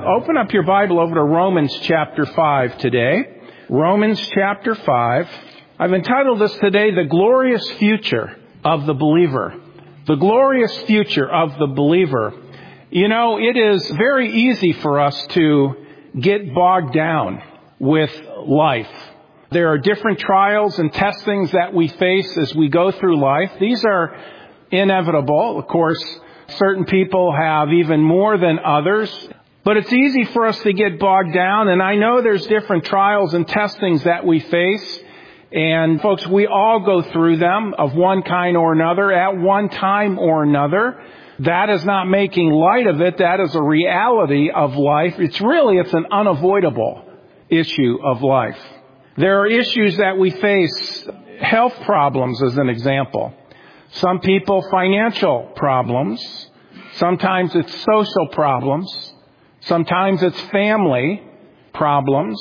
Open up your Bible over to Romans chapter 5 today. Romans chapter 5. I've entitled this today, The Glorious Future of the Believer. The glorious future of the believer. You know, it is very easy for us to get bogged down with life. There are different trials and testings that we face as we go through life. These are inevitable. Of course, certain people have even more than others. But it's easy for us to get bogged down. And I know there's different trials and testings that we face. And folks, we all go through them of one kind or another at one time or another. That is not making light of it. That is a reality of life. It's an unavoidable issue of life. There are issues that we face, health problems as an example. Some people, financial problems. Sometimes it's social problems. Sometimes it's family problems.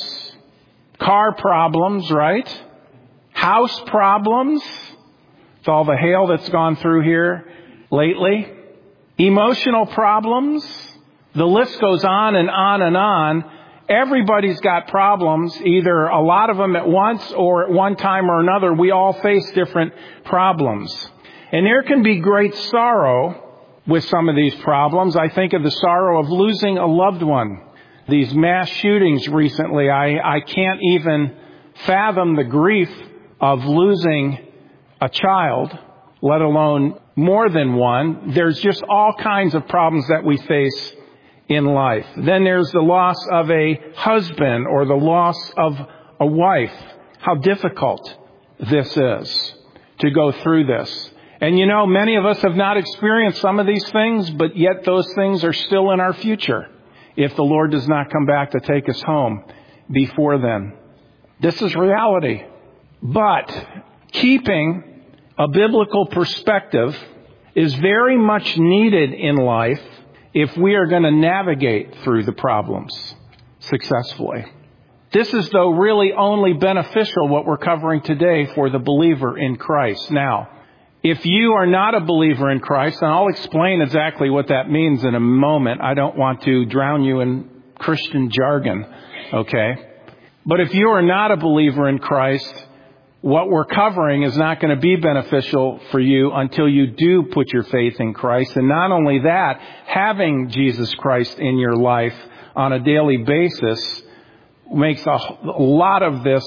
Car problems, right? House problems. It's all the hail that's gone through here lately. Emotional problems. The list goes on and on and on. Everybody's got problems, either a lot of them at once or at one time or another. We all face different problems. And there can be great sorrow with some of these problems. I think of the sorrow of losing a loved one. These mass shootings recently, I can't even fathom the grief of losing a child, let alone more than one. There's just all kinds of problems that we face in life. Then there's the loss of a husband or the loss of a wife. How difficult this is to go through this. And you know, many of us have not experienced some of these things, but yet those things are still in our future if the Lord does not come back to take us home before then. This is reality. But keeping a biblical perspective is very much needed in life if we are going to navigate through the problems successfully. This is, though, really only beneficial, what we're covering today, for the believer in Christ. Now, if you are not a believer in Christ, and I'll explain exactly what that means in a moment. I don't want to drown you in Christian jargon, okay? But if you are not a believer in Christ, what we're covering is not going to be beneficial for you until you do put your faith in Christ. And not only that, having Jesus Christ in your life on a daily basis makes a lot of this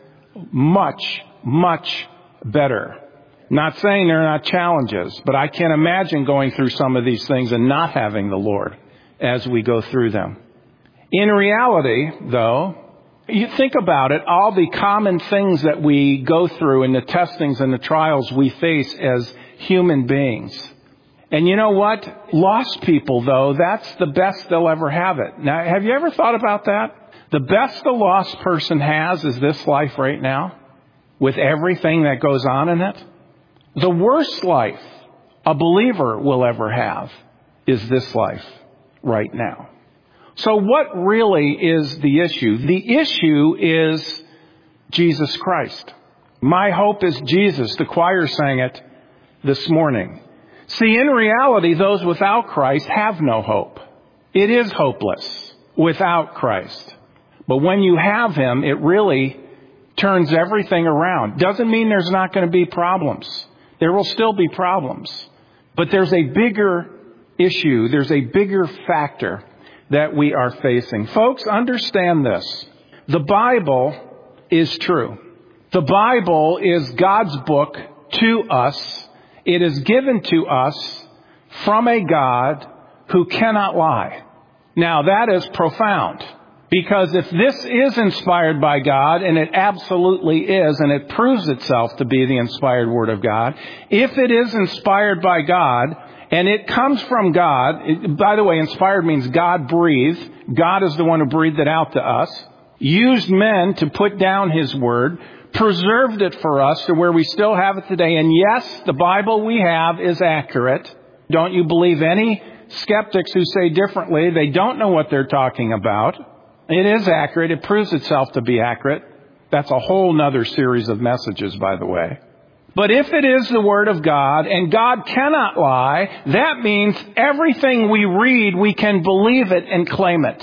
much, much better. Not saying there are not challenges, but I can't imagine going through some of these things and not having the Lord as we go through them. In reality, though, you think about it, all the common things that we go through and the testings and the trials we face as human beings. And you know what? Lost people, though, that's the best they'll ever have it. Now, have you ever thought about that? The best a lost person has is this life right now, with everything that goes on in it. The worst life a believer will ever have is this life right now. So what really is the issue? The issue is Jesus Christ. My hope is Jesus. The choir sang it this morning. See, in reality, those without Christ have no hope. It is hopeless without Christ. But when you have Him, it really turns everything around. Doesn't mean there's not going to be problems. There will still be problems. But there's a bigger issue. There's a bigger factor that we are facing. Folks, understand this. The Bible is true. The Bible is God's book to us. It is given to us from a God who cannot lie. Now, that is profound. Because if this is inspired by God, and it absolutely is, and it proves itself to be the inspired Word of God, if it is inspired by God, and it comes from God, by the way, inspired means God breathed. God is the one who breathed it out to us, used men to put down His Word, preserved it for us to where we still have it today. And yes, the Bible we have is accurate. Don't you believe any skeptics who say differently? They don't know what they're talking about. It is accurate. It proves itself to be accurate. That's a whole nother series of messages, by the way. But if it is the Word of God, and God cannot lie, that means everything we read, we can believe it and claim it.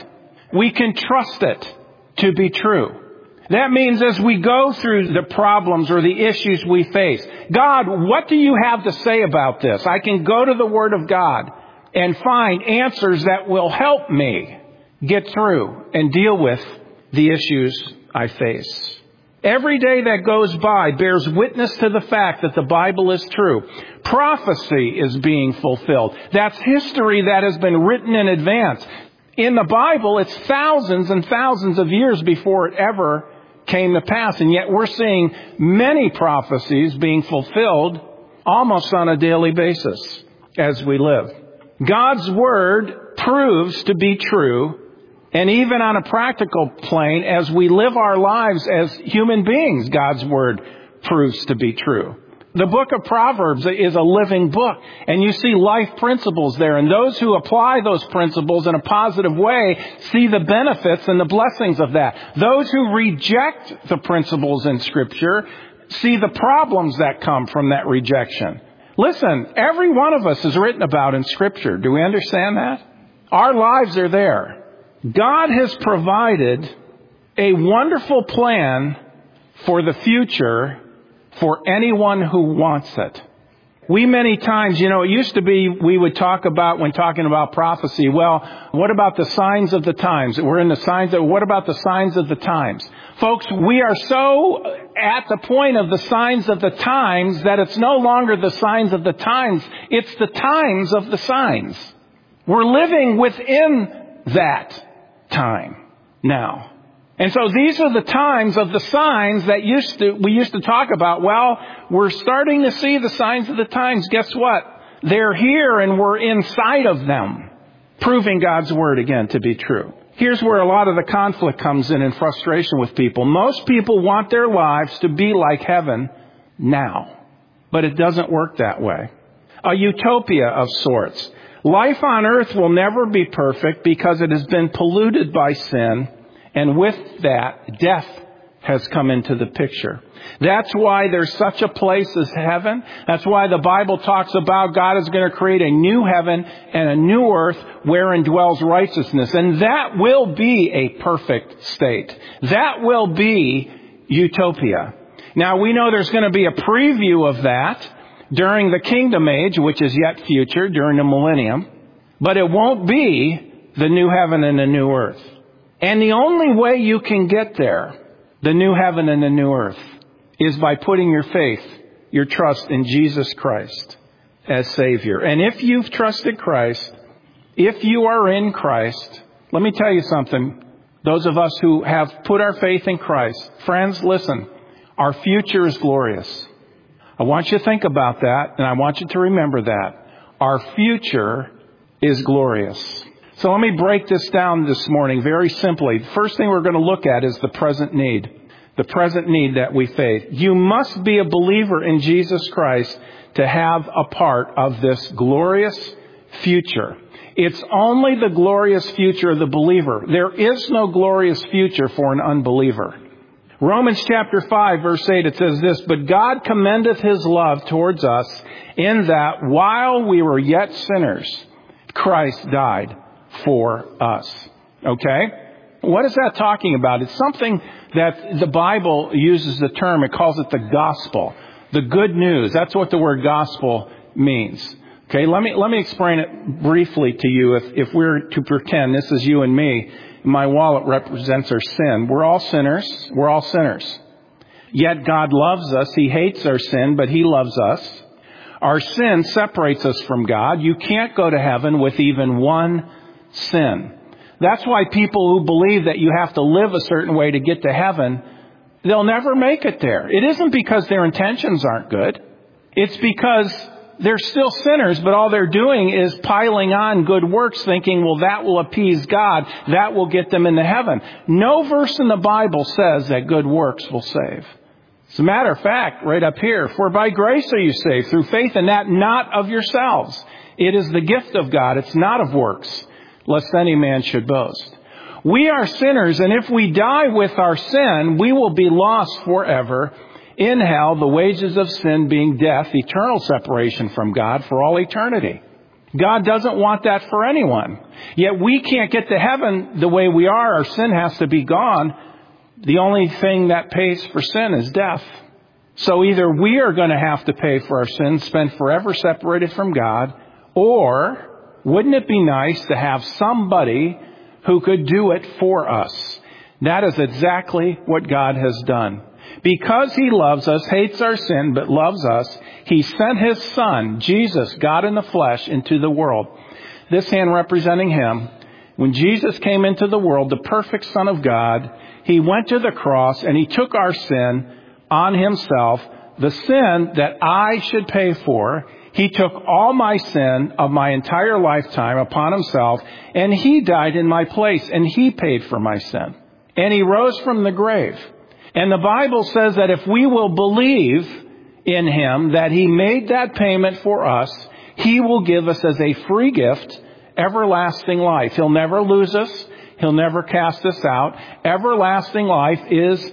We can trust it to be true. That means as we go through the problems or the issues we face, God, what do you have to say about this? I can go to the Word of God and find answers that will help me get through and deal with the issues I face. Every day that goes by bears witness to the fact that the Bible is true. Prophecy is being fulfilled. That's history that has been written in advance. In the Bible, it's thousands and thousands of years before it ever came to pass. And yet we're seeing many prophecies being fulfilled almost on a daily basis as we live. God's Word proves to be true. And even on a practical plane, as we live our lives as human beings, God's Word proves to be true. The book of Proverbs is a living book, and you see life principles there. And those who apply those principles in a positive way see the benefits and the blessings of that. Those who reject the principles in Scripture see the problems that come from that rejection. Listen, every one of us is written about in Scripture. Do we understand that? Our lives are there. God has provided a wonderful plan for the future for anyone who wants it. We many times, it used to be we would talk about, when talking about prophecy, well, what about the signs of the times? We're in the signs of, what about the signs of the times? Folks, we are so at the point of the signs of the times that it's no longer the signs of the times. It's the times of the signs. We're living within that time now. And so these are the times of the signs that we used to talk about. Well, we're starting to see the signs of the times. Guess what? They're here and we're inside of them, proving God's Word again to be true. Here's where a lot of the conflict comes in and frustration with people. Most people want their lives to be like heaven now, but it doesn't work that way. A utopia of sorts. Life on earth will never be perfect because it has been polluted by sin. And with that, death has come into the picture. That's why there's such a place as heaven. That's why the Bible talks about God is going to create a new heaven and a new earth wherein dwells righteousness. And that will be a perfect state. That will be utopia. Now, we know there's going to be a preview of that during the kingdom age, which is yet future, during the millennium. But it won't be the new heaven and the new earth. And the only way you can get there, the new heaven and the new earth, is by putting your faith, your trust in Jesus Christ as Savior. And if you've trusted Christ, if you are in Christ, let me tell you something. Those of us who have put our faith in Christ, friends, listen, our future is glorious. I want you to think about that, and I want you to remember that. Our future is glorious. So let me break this down this morning very simply. The first thing we're going to look at is the present need. The present need that we face. You must be a believer in Jesus Christ to have a part of this glorious future. It's only the glorious future of the believer. There is no glorious future for an unbeliever. Romans chapter 5 verse 8, it says this, "But God commendeth His love towards us in that while we were yet sinners, Christ died for us." Okay? What is that talking about? It's something that the Bible uses the term. It calls it the gospel. The good news. That's what the word gospel means. Okay, let me explain it briefly to you. If we're to pretend this is you and me, my wallet represents our sin. We're all sinners. We're all sinners. Yet God loves us. He hates our sin, but He loves us. Our sin separates us from God. You can't go to heaven with even one sin. That's why people who believe that you have to live a certain way to get to heaven, they'll never make it there. It isn't because their intentions aren't good. It's because they're still sinners, but all they're doing is piling on good works, thinking, well, that will appease God. That will get them into heaven. No verse in the Bible says that good works will save. As a matter of fact, right up here, "For by grace are you saved, through faith, and that not of yourselves. It is the gift of God. It's not of works, lest any man should boast." We are sinners, and if we die with our sin, we will be lost forever in hell, the wages of sin being death, eternal separation from God for all eternity. God doesn't want that for anyone. Yet we can't get to heaven the way we are. Our sin has to be gone. The only thing that pays for sin is death. So either we are going to have to pay for our sins, spend forever separated from God, or wouldn't it be nice to have somebody who could do it for us? That is exactly what God has done. Because He loves us, hates our sin, but loves us, He sent His Son, Jesus, God in the flesh, into the world. This hand representing Him. When Jesus came into the world, the perfect Son of God, He went to the cross and He took our sin on Himself, the sin that I should pay for. He took all my sin of my entire lifetime upon Himself, and He died in my place, and He paid for my sin. And He rose from the grave. And the Bible says that if we will believe in Him, that He made that payment for us, He will give us as a free gift everlasting life. He'll never lose us. He'll never cast us out. Everlasting life is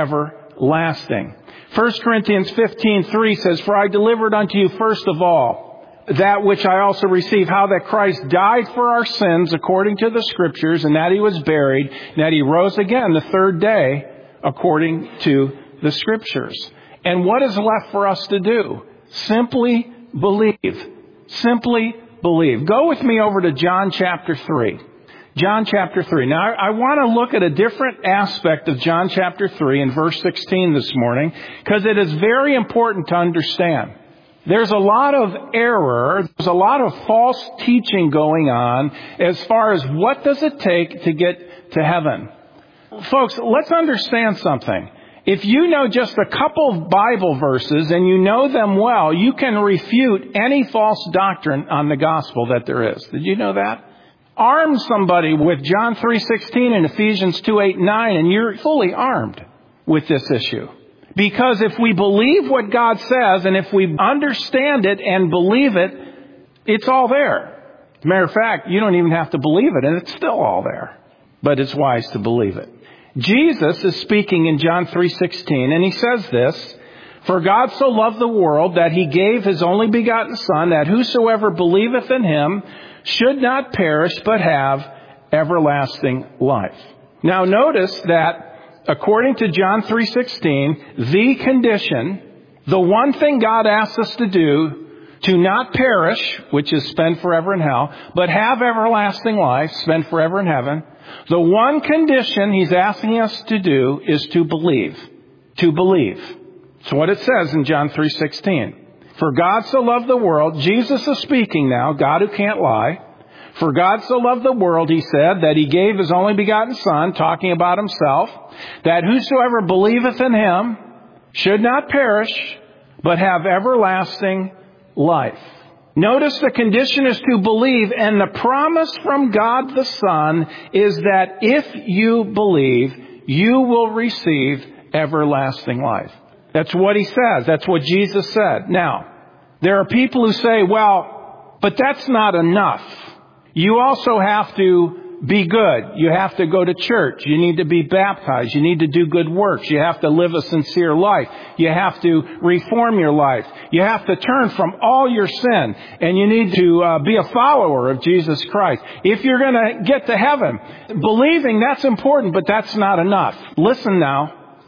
everlasting. 1 Corinthians 15:3 says, "For I delivered unto you first of all that which I also received, how that Christ died for our sins according to the Scriptures, and that He was buried, and that He rose again the third day according to the Scriptures." And what is left for us to do? Simply believe. Simply believe. Go with me over to John chapter 3. John chapter 3. Now, I want to look at a different aspect of John chapter 3 in verse 16 this morning, because it is very important to understand. There's a lot of error, there's a lot of false teaching going on as far as what does it take to get to heaven. Folks, let's understand something. If you know just a couple of Bible verses and you know them well, you can refute any false doctrine on the gospel that there is. Did you know that? Arm somebody with John 3:16 and Ephesians 2:8-9, and you're fully armed with this issue. Because if we believe what God says, and if we understand it and believe it, it's all there. As a matter of fact, you don't even have to believe it, and it's still all there. But it's wise to believe it. Jesus is speaking in John 3:16, and He says this, "For God so loved the world that He gave His only begotten Son, that whosoever believeth in Him should not perish, but have everlasting life." Now notice that according to John 3:16, the condition, the one thing God asks us to do, to not perish, which is spend forever in hell, but have everlasting life, spend forever in heaven, the one condition He's asking us to do is to believe. To believe. That's what it says in John 3:16. "For God so loved the world," Jesus is speaking now, God who can't lie. "For God so loved the world," He said, "that He gave His only begotten Son," talking about Himself, "that whosoever believeth in Him should not perish, but have everlasting life." Notice the condition is to believe, and the promise from God the Son is that if you believe, you will receive everlasting life. That's what He says. That's what Jesus said. Now, there are people who say, well, but that's not enough. You also have to be good. You have to go to church. You need to be baptized. You need to do good works. You have to live a sincere life. You have to reform your life. You have to turn from all your sin. And you need to be a follower of Jesus Christ. If you're going to get to heaven, believing, that's important, but that's not enough. Listen now.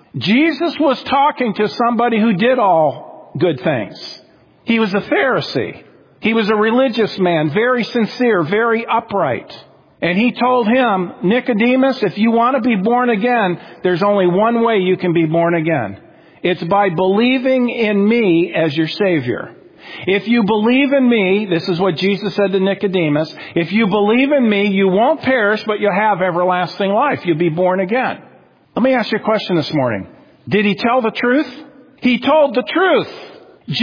Jesus was talking to somebody who did all good things. He was a Pharisee. He was a religious man, very sincere, very upright. And He told him, "Nicodemus, if you want to be born again, there's only one way you can be born again. It's by believing in me as your Savior. If you believe in me," this is what Jesus said to Nicodemus, "if you believe in me, you won't perish, but you'll have everlasting life. You'll be born again." Let me ask you a question this morning. Did He tell the truth? He told the truth.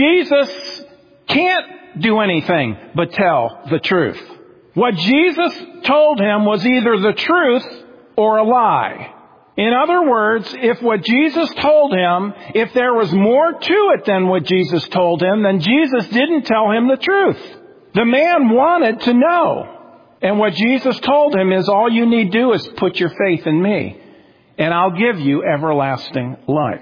Jesus can't do anything but tell the truth. What Jesus told him was either the truth or a lie. In other words, if what Jesus told him, if there was more to it than what Jesus told him, then Jesus didn't tell him the truth. The man wanted to know. And what Jesus told him is, all you need to do is put your faith in me, and I'll give you everlasting life.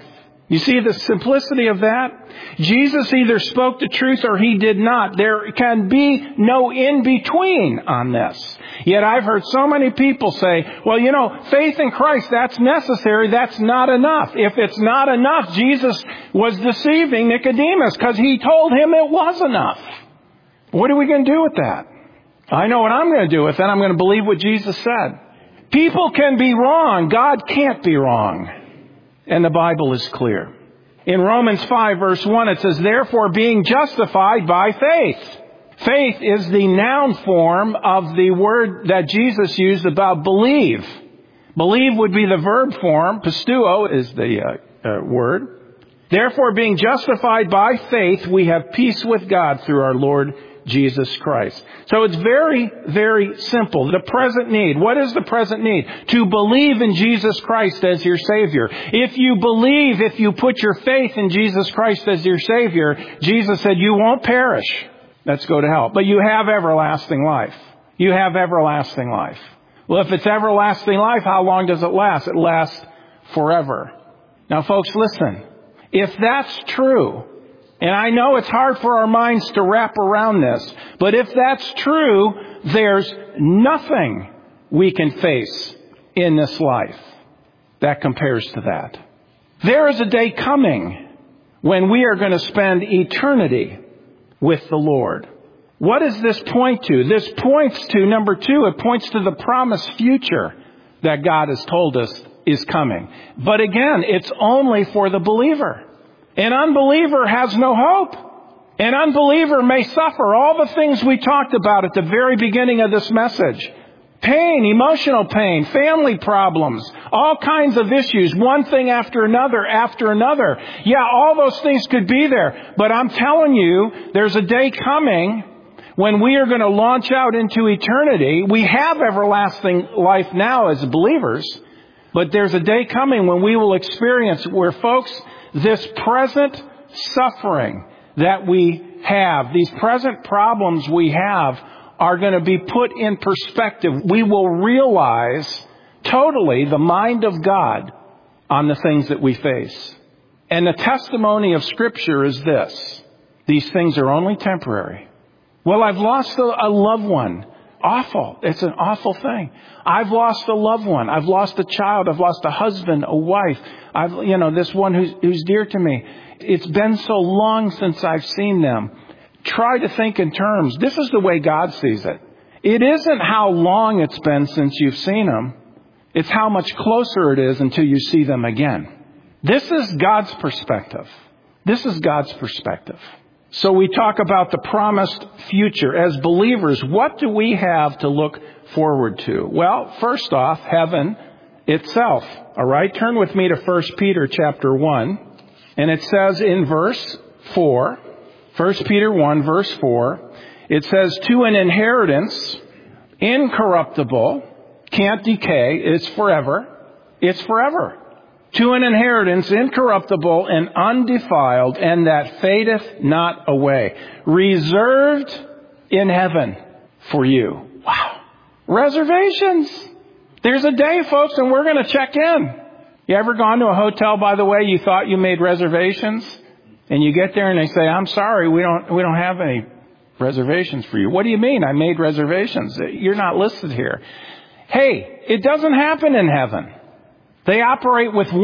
You see the simplicity of that? Jesus either spoke the truth or he did not. There can be no in-between on this. Yet I've heard so many people say, well, faith in Christ, that's necessary. That's not enough. If it's not enough, Jesus was deceiving Nicodemus because he told him it was enough. What are we going to do with that? I know what I'm going to do with that. I'm going to believe what Jesus said. People can be wrong. God can't be wrong. And the Bible is clear. In Romans 5 verse 1 it says, therefore being justified by faith. Faith is the noun form of the word that Jesus used about believe. Believe would be the verb form. Pisteuo is the word. Therefore being justified by faith, we have peace with God through our Lord Jesus Christ. So it's very, very simple. The present need. What is the present need? To believe in Jesus Christ as your Savior. If you believe, if you put your faith in Jesus Christ as your Savior, Jesus said you won't perish. Let's go to hell. But you have everlasting life. You have everlasting life. Well, if it's everlasting life, how long does it last? It lasts forever. Now, folks, listen. If that's true, and I know it's hard for our minds to wrap around this, but if that's true, there's nothing we can face in this life that compares to that. There is a day coming when we are going to spend eternity with the Lord. What does this point to? This points to, number 2, it points to the promised future that God has told us is coming. But again, it's only for the believer. An unbeliever has no hope. An unbeliever may suffer all the things we talked about at the very beginning of this message. Pain, emotional pain, family problems, all kinds of issues, one thing after another. Yeah, all those things could be there. But I'm telling you, there's a day coming when we are going to launch out into eternity. We have everlasting life now as believers, but there's a day coming when we will experience where, folks, this present suffering that we have, these present problems we have, are going to be put in perspective. We will realize totally the mind of God on the things that we face. And the testimony of Scripture is this: these things are only temporary. Well, I've lost a loved one. Awful. It's an awful thing. I've lost a loved one. I've lost a child. I've lost a husband, a wife. This one who's dear to me. It's been so long since I've seen them. Try to think in terms. This is the way God sees it. It isn't how long it's been since you've seen them. It's how much closer it is until you see them again. This is God's perspective. This is God's perspective. So we talk about the promised future. As believers, what do we have to look forward to? Well, first off, heaven itself. All right, turn with me to 1 Peter chapter 1. And it says in verse 4, 1 Peter 1 verse 4, it says, to an inheritance incorruptible, can't decay, it's forever. It's forever. To an inheritance incorruptible and undefiled, and that fadeth not away, reserved in heaven for you. Wow. Reservations. There's a day, folks, and we're going to check in. You ever gone to a hotel, by the way, you thought you made reservations, and you get there and they say, I'm sorry, we don't have any reservations for you. What do you mean? I made reservations. You're not listed here. Hey, it doesn't happen in heaven. They operate with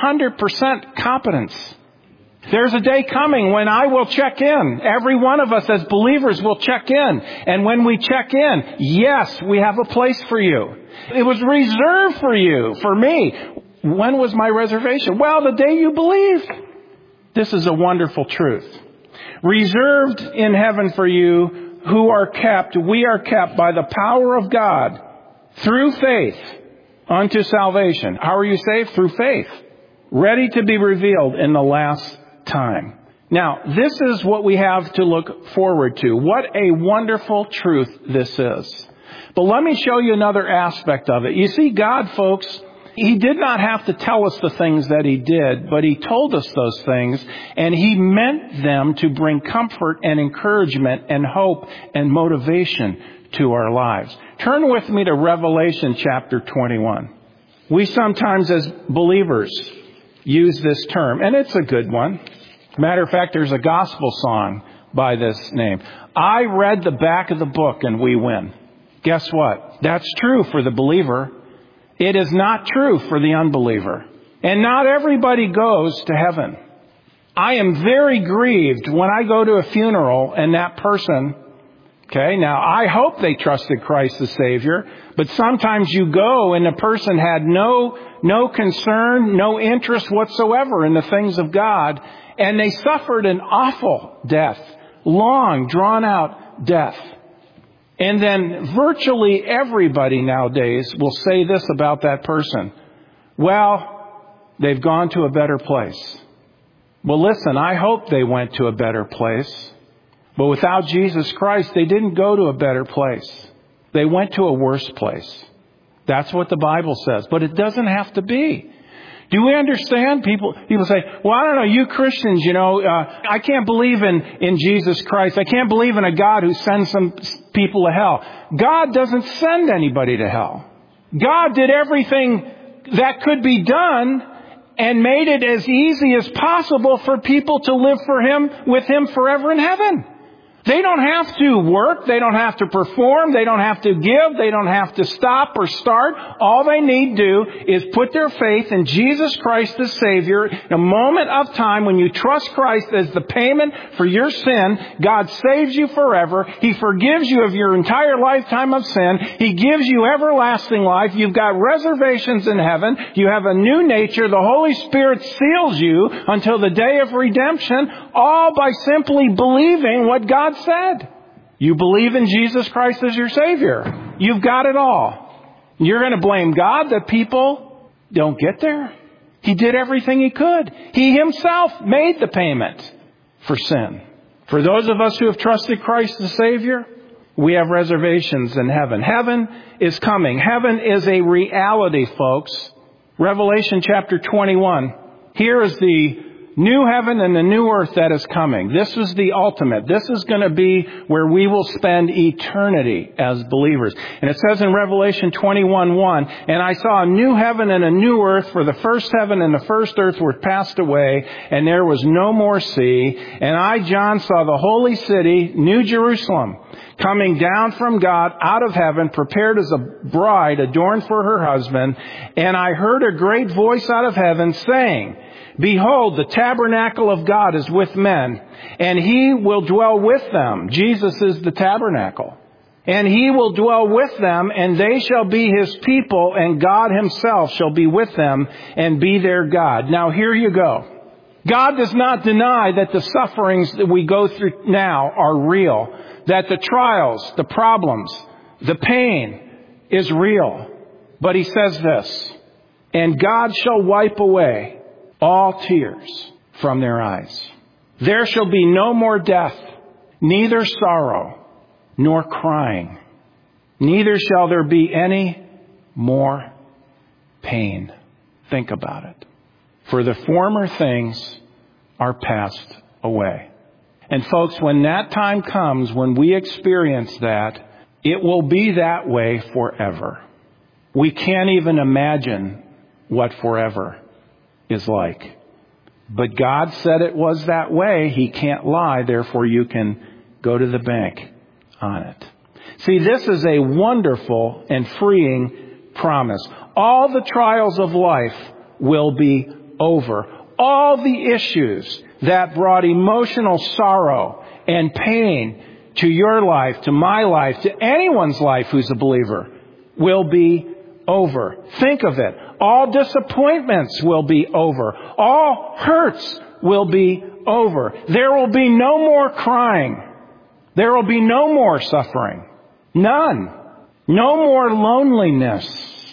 100% competence. There's a day coming when I will check in. Every one of us as believers will check in. And when we check in, yes, we have a place for you. It was reserved for you, for me. When was my reservation? Well, the day you believed. This is a wonderful truth. Reserved in heaven for you we are kept by the power of God through faith unto salvation. How are you saved? Through faith. Ready to be revealed in the last time. Now, this is what we have to look forward to. What a wonderful truth this is. But let me show you another aspect of it. You see, God, folks, He did not have to tell us the things that He did, but He told us those things, and He meant them to bring comfort and encouragement and hope and motivation to our lives. Turn with me to Revelation chapter 21. We sometimes as believers use this term, and it's a good one. Matter of fact, there's a gospel song by this name. I read the back of the book and we win. Guess what? That's true for the believer. It is not true for the unbeliever. And not everybody goes to heaven. I am very grieved when I go to a funeral and that person, okay, now I hope they trusted Christ as Savior, but sometimes you go and the person had no concern, no interest whatsoever in the things of God, and they suffered an awful death, long, drawn-out death. And then virtually everybody nowadays will say this about that person. Well, they've gone to a better place. Well, listen, I hope they went to a better place. But without Jesus Christ, they didn't go to a better place. They went to a worse place. That's what the Bible says. But it doesn't have to be. Do we understand? People say, well, I don't know, you Christians, I can't believe in Jesus Christ. I can't believe in a God who sends some people to hell. God doesn't send anybody to hell. God did everything that could be done and made it as easy as possible for people to live with Him forever in heaven. They don't have to work. They don't have to perform. They don't have to give. They don't have to stop or start. All they need to do is put their faith in Jesus Christ as Savior. In a moment of time when you trust Christ as the payment for your sin, God saves you forever. He forgives you of your entire lifetime of sin. He gives you everlasting life. You've got reservations in heaven. You have a new nature. The Holy Spirit seals you until the day of redemption, all by simply believing what God said. You believe in Jesus Christ as your Savior. You've got it all. You're going to blame God that people don't get there? He did everything He could. He Himself made the payment for sin. For those of us who have trusted Christ as Savior, we have reservations in heaven. Heaven is coming. Heaven is a reality, folks. Revelation chapter 21. Here is the new heaven and the new earth that is coming. This is the ultimate. This is going to be where we will spend eternity as believers. And it says in Revelation 21:1, and I saw a new heaven and a new earth, for the first heaven and the first earth were passed away, and there was no more sea. And I, John, saw the holy city, New Jerusalem, coming down from God out of heaven, prepared as a bride adorned for her husband. And I heard a great voice out of heaven saying, behold, the tabernacle of God is with men, and He will dwell with them. Jesus is the tabernacle. And He will dwell with them, and they shall be His people, and God Himself shall be with them and be their God. Now here you go. God does not deny that the sufferings that we go through now are real, that the trials, the problems, the pain is real. But He says this, and God shall wipe away all tears from their eyes. There shall be no more death, neither sorrow nor crying. Neither shall there be any more pain. Think about it. For the former things are passed away. And folks, when that time comes, when we experience that, it will be that way forever. We can't even imagine what forever is like. But God said it was that way. He can't lie. Therefore, you can go to the bank on it. See, this is a wonderful and freeing promise. All the trials of life will be over. All the issues that brought emotional sorrow and pain to your life, to my life, to anyone's life who's a believer, will be over. Think of it. All disappointments will be over. All hurts will be over. There will be no more crying. There will be no more suffering. None. No more loneliness.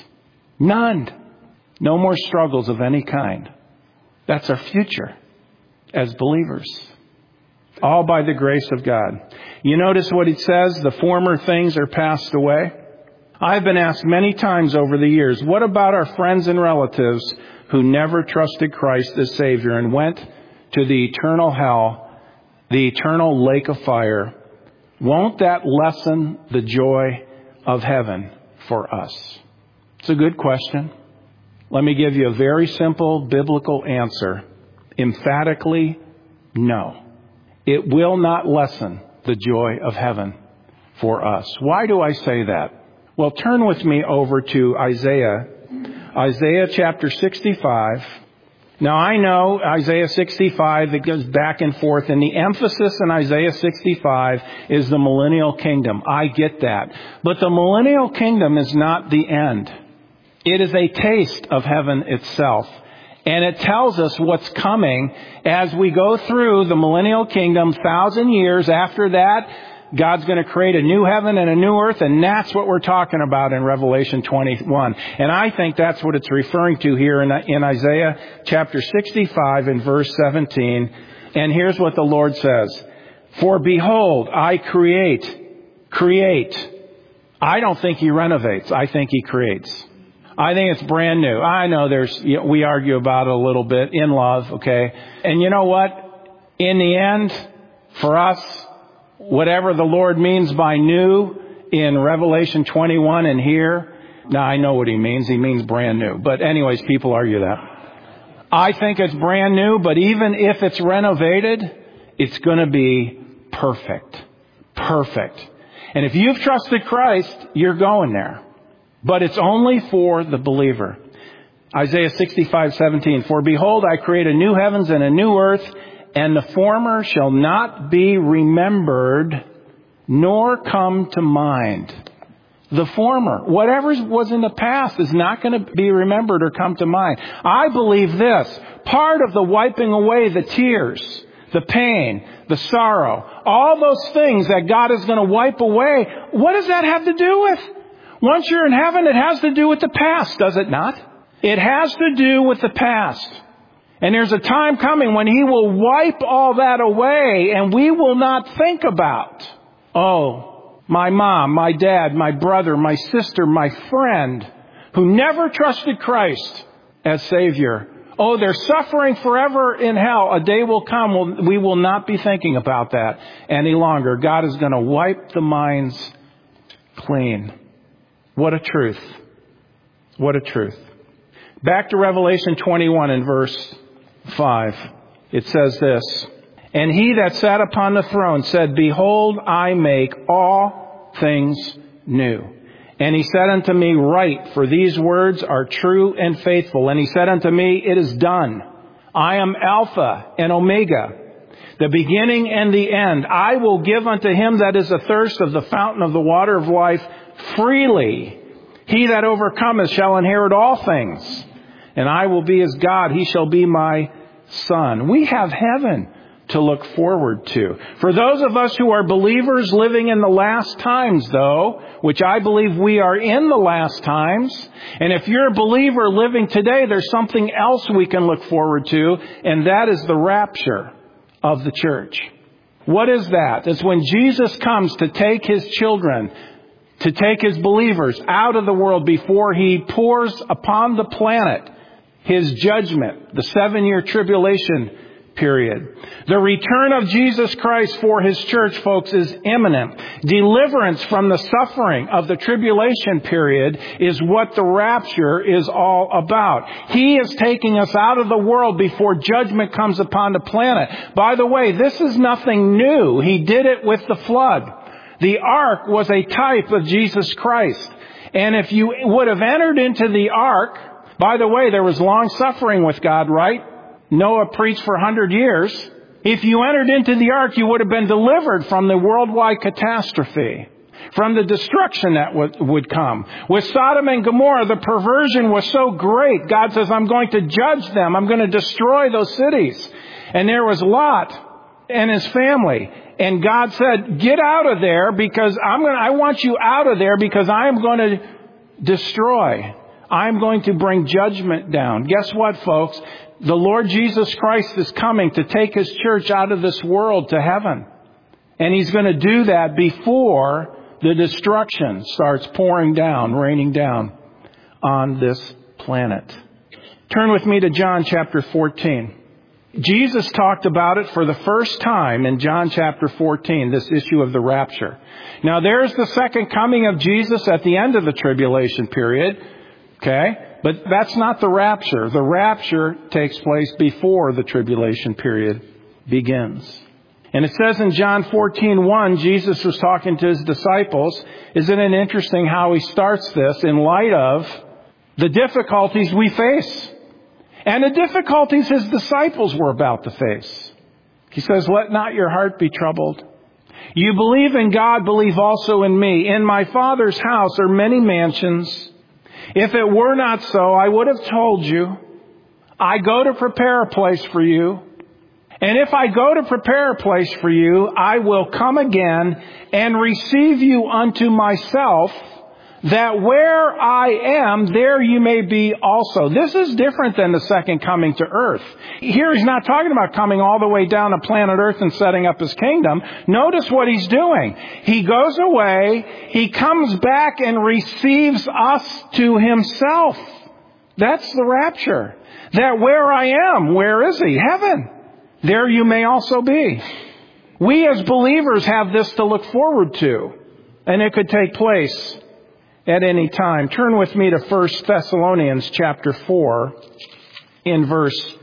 None. No more struggles of any kind. That's our future as believers. All by the grace of God. You notice what it says? The former things are passed away. I've been asked many times over the years, what about our friends and relatives who never trusted Christ as Savior and went to the eternal hell, the eternal lake of fire? Won't that lessen the joy of heaven for us? It's a good question. Let me give you a very simple biblical answer. Emphatically, no. It will not lessen the joy of heaven for us. Why do I say that? Well, turn with me over to Isaiah chapter 65. Now, I know Isaiah 65, it goes back and forth, and the emphasis in Isaiah 65 is the millennial kingdom. I get that. But the millennial kingdom is not the end. It is a taste of heaven itself. And it tells us what's coming as we go through the millennial kingdom. 1,000 years after that, God's going to create a new heaven and a new earth, and that's what we're talking about in Revelation 21. And I think that's what it's referring to here in Isaiah chapter 65 and verse 17. And here's what the Lord says. For behold, I create. I don't think He renovates. I think He creates. I think it's brand new. I know we argue about it a little bit in love, okay? And you know what? In the end, for us, whatever the Lord means by new in Revelation 21 and here, now I know what He means. He means brand new. But anyways, people argue that. I think it's brand new, but even if it's renovated, it's going to be perfect. Perfect. And if you've trusted Christ, you're going there. But it's only for the believer. Isaiah 65:17. For behold, I create a new heavens and a new earth, and the former shall not be remembered, nor come to mind. The former, whatever was in the past, is not going to be remembered or come to mind. I believe this. Part of the wiping away the tears, the pain, the sorrow, all those things that God is going to wipe away, what does that have to do with? Once you're in heaven, it has to do with the past, does it not? It has to do with the past. And there's a time coming when He will wipe all that away, and we will not think about, oh, my mom, my dad, my brother, my sister, my friend, who never trusted Christ as Savior. Oh, they're suffering forever in hell. A day will come, we will not be thinking about that any longer. God is going to wipe the minds clean. What a truth. What a truth. Back to Revelation 21 and verse 5. It says this. And He that sat upon the throne said, Behold, I make all things new. And He said unto me, Write, for these words are true and faithful. And He said unto me, It is done. I am Alpha and Omega, the beginning and the end. I will give unto him that is athirst of the fountain of the water of life freely. He that overcometh shall inherit all things, and I will be his God. He shall be my son. We have heaven to look forward to. For those of us who are believers living in the last times, though, which I believe we are in the last times, and if you're a believer living today, there's something else we can look forward to, and that is the rapture of the church. What is that? It's when Jesus comes to take His children, to take His believers out of the world before He pours upon the planet His judgment, the 7-year tribulation period. The return of Jesus Christ for His church, folks, is imminent. Deliverance from the suffering of the tribulation period is what the rapture is all about. He is taking us out of the world before judgment comes upon the planet. By the way, this is nothing new. He did it with the flood. The ark was a type of Jesus Christ. And if you would have entered into the ark, by the way, there was long suffering with God, right? Noah preached for 100 years. If you entered into the ark, you would have been delivered from the worldwide catastrophe, from the destruction that would come. With Sodom and Gomorrah, the perversion was so great. God says, I'm going to judge them. I'm going to destroy those cities. And there was Lot and his family. And God said, get out of there because I want you out of there because I am going to destroy. I'm going to bring judgment down. Guess what, folks? The Lord Jesus Christ is coming to take His church out of this world to heaven. And He's going to do that before the destruction starts pouring down, raining down on this planet. Turn with me to John chapter 14. Jesus talked about it for the first time in John chapter 14, this issue of the rapture. Now there's the second coming of Jesus at the end of the tribulation period. Okay? But that's not the rapture. The rapture takes place before the tribulation period begins. And it says in John 14:1, Jesus was talking to his disciples. Isn't it interesting how he starts this in light of the difficulties we face and the difficulties his disciples were about to face? He says, "Let not your heart be troubled. You believe in God, believe also in me. In my Father's house are many mansions. If it were not so, I would have told you. I go to prepare a place for you. And if I go to prepare a place for you, I will come again and receive you unto myself, that where I am, there you may be also." This is different than the second coming to earth. Here he's not talking about coming all the way down to planet Earth and setting up his kingdom. Notice what he's doing. He goes away, he comes back and receives us to himself. That's the rapture. That where I am, where is he? Heaven. There you may also be. We as believers have this to look forward to, and it could take place at any time. Turn with me to 1 Thessalonians chapter 4 in verse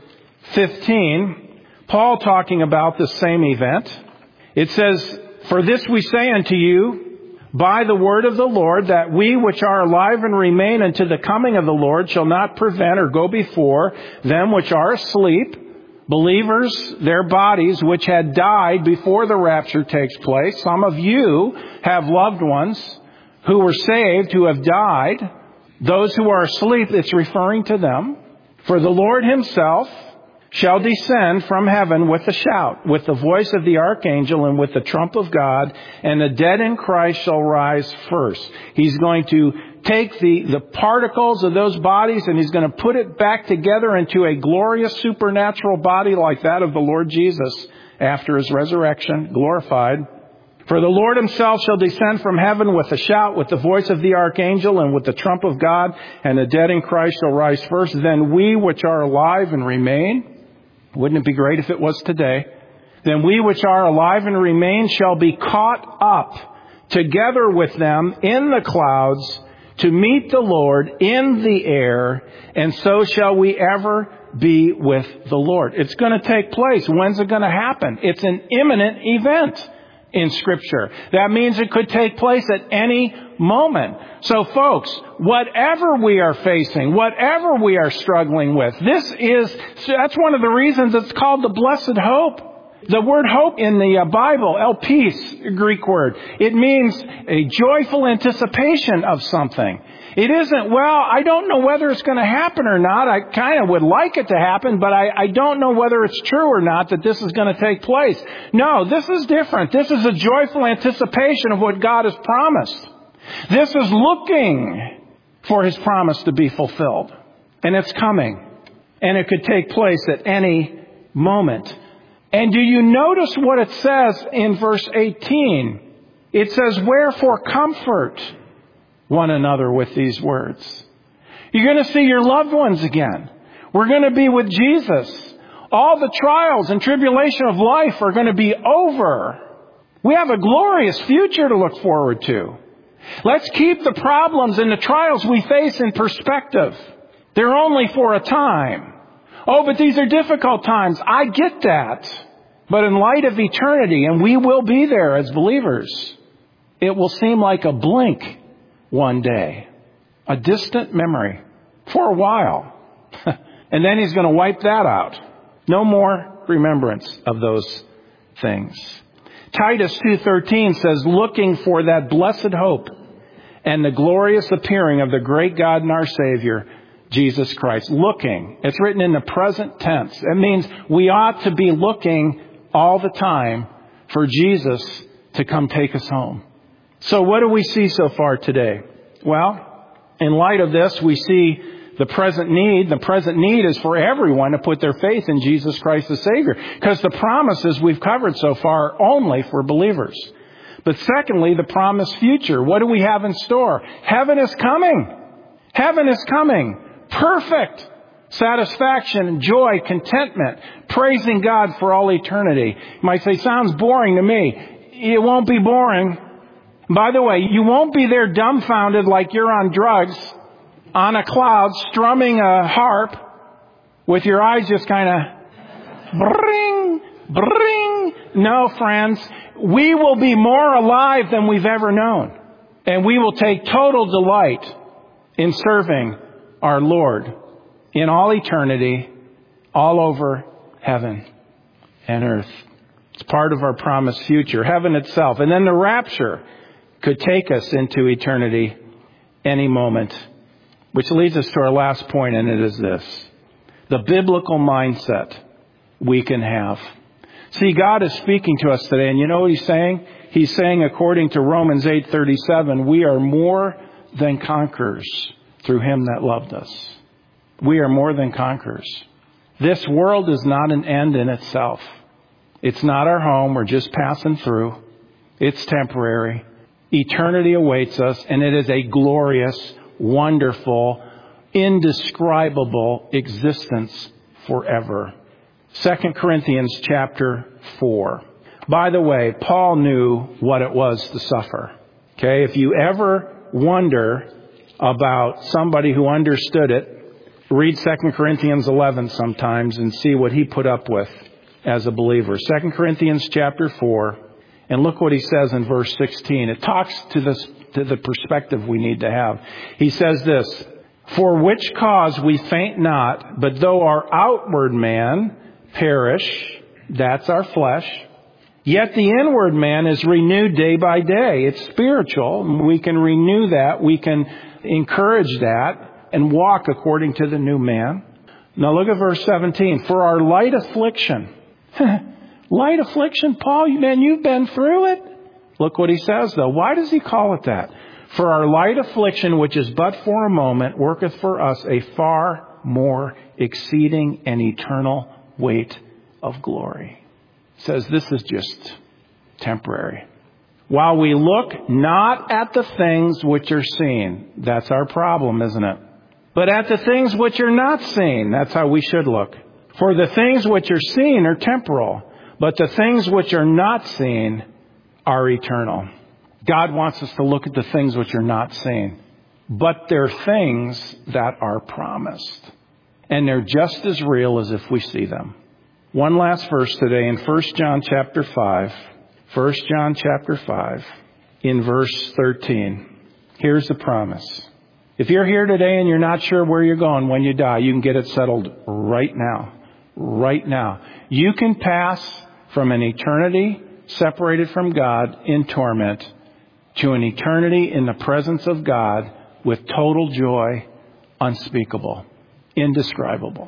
15. Paul talking about the same event. It says, "For this we say unto you by the word of the Lord, that we which are alive and remain unto the coming of the Lord shall not prevent or go before them which are asleep." Believers, their bodies which had died before the rapture takes place. Some of you have loved ones who were saved, who have died. Those who are asleep, it's referring to them. "For the Lord himself shall descend from heaven with a shout, with the voice of the archangel, and with the trump of God, and the dead in Christ shall rise first." He's going to take the particles of those bodies and he's going to put it back together into a glorious supernatural body like that of the Lord Jesus after his resurrection, glorified. "For the Lord himself shall descend from heaven with a shout, with the voice of the archangel, and with the trump of God, and the dead in Christ shall rise first. Then we which are alive and remain," wouldn't it be great if it was today? "Then we which are alive and remain shall be caught up together with them in the clouds to meet the Lord in the air, and so shall we ever be with the Lord." It's going to take place. When's it going to happen? It's an imminent event in Scripture. That means it could take place at any moment. So folks, whatever we are facing, whatever we are struggling with, that's one of the reasons it's called the blessed hope. The word hope in the Bible, elpis, Greek word, it means a joyful anticipation of something. It isn't, well, I don't know whether it's going to happen or not. I kind of would like it to happen, but I don't know whether it's true or not that this is going to take place. No, this is different. This is a joyful anticipation of what God has promised. This is looking for his promise to be fulfilled. And it's coming. And it could take place at any moment. And do you notice what it says in verse 18? It says, "Wherefore comfort one another with these words." You're going to see your loved ones again. We're going to be with Jesus. All the trials and tribulation of life are going to be over. We have a glorious future to look forward to. Let's keep the problems and the trials we face in perspective. They're only for a time. Oh, but these are difficult times. I get that. But in light of eternity, and we will be there as believers, it will seem like a blink one day. A distant memory for a while. And then he's going to wipe that out. No more remembrance of those things. Titus 2:13 says, "Looking for that blessed hope and the glorious appearing of the great God and our Savior, Jesus Christ." Looking. It's written in the present tense. It means we ought to be looking all the time for Jesus to come take us home. So what do we see so far today? Well, in light of this, we see the present need. The present need is for everyone to put their faith in Jesus Christ the Savior, because the promises we've covered so far are only for believers. But secondly, the promised future. What do we have in store? Heaven is coming. Heaven is coming. Perfect satisfaction, joy, contentment, praising God for all eternity. You might say, sounds boring to me. It won't be boring. By the way, you won't be there dumbfounded like you're on drugs. on a cloud strumming a harp with your eyes just kind of bring, bring. No, friends, we will be more alive than we've ever known. And we will take total delight in serving our Lord in all eternity, all over heaven and earth. It's part of our promised future, heaven itself. And then the rapture could take us into eternity any moment. Which leads us to our last point, and it is this: the biblical mindset we can have. See, God is speaking to us today, and you know what He's saying? He's saying, according to Romans 8:37, we are more than conquerors through Him that loved us. We are more than conquerors. This world is not an end in itself. It's not our home. We're just passing through. It's temporary. Eternity awaits us, and it is a glorious, wonderful, indescribable existence forever. 2 Corinthians chapter 4. By the way, Paul knew what it was to suffer. Okay, if you ever wonder about somebody who understood it, read 2 Corinthians 11 sometimes and see what he put up with as a believer. 2 Corinthians chapter 4, and look what he says in verse 16. It talks to the perspective we need to have. He says this: "For which cause we faint not, but though our outward man perish," that's our flesh, "yet the inward man is renewed day by day." It's spiritual. We can renew that. We can encourage that and walk according to the new man. Now look at verse 17. "For our light affliction." Light affliction, Paul, man, you've been through it. Look what he says, though. Why does he call it that? "For our light affliction, which is but for a moment, worketh for us a far more exceeding and eternal weight of glory." It says this is just temporary. "While we look not at the things which are seen." That's our problem, isn't it? "But at the things which are not seen." That's how we should look. "For the things which are seen are temporal, but the things which are not seen are eternal." God wants us to look at the things which are not seen. But they're things that are promised. And they're just as real as if we see them. One last verse today in 1 John chapter 5. 1 John chapter 5 in verse 13. Here's the promise. If you're here today and you're not sure where you're going when you die, you can get it settled right now. Right now. You can pass from an eternity separated from God in torment to an eternity in the presence of God with total joy, unspeakable, indescribable.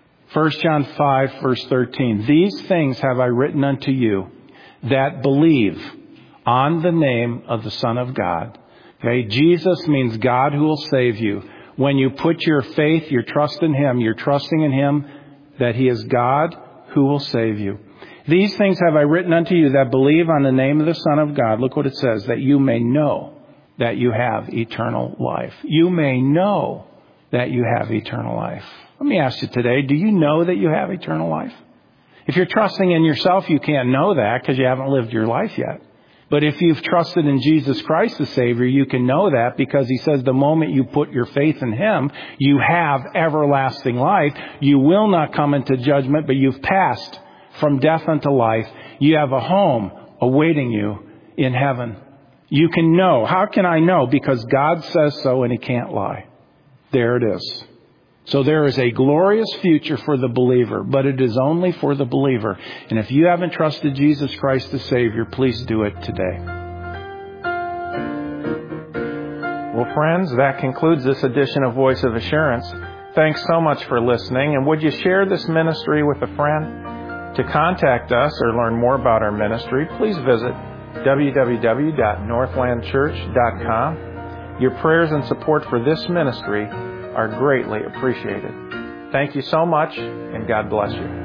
1 John 5 verse 13. "These things have I written unto you that believe on the name of the Son of God." Okay, Jesus means God who will save you. When you put your faith, your trust in Him, you're trusting in Him that He is God who will save you. "These things have I written unto you that believe on the name of the Son of God." Look what it says, "that you may know that you have eternal life." You may know that you have eternal life. Let me ask you today, do you know that you have eternal life? If you're trusting in yourself, you can't know that because you haven't lived your life yet. But if you've trusted in Jesus Christ the Savior, you can know that because He says the moment you put your faith in Him, you have everlasting life. You will not come into judgment, but you've passed from death unto life. You have a home awaiting you in heaven. You can know. How can I know? Because God says so and He can't lie. There it is. So there is a glorious future for the believer, but it is only for the believer. And if you haven't trusted Jesus Christ the Savior, please do it today. Well, friends, that concludes this edition of Voice of Assurance. Thanks so much for listening. And would you share this ministry with a friend? To contact us or learn more about our ministry, please visit www.northlandchurch.com. Your prayers and support for this ministry are greatly appreciated. Thank you so much, and God bless you.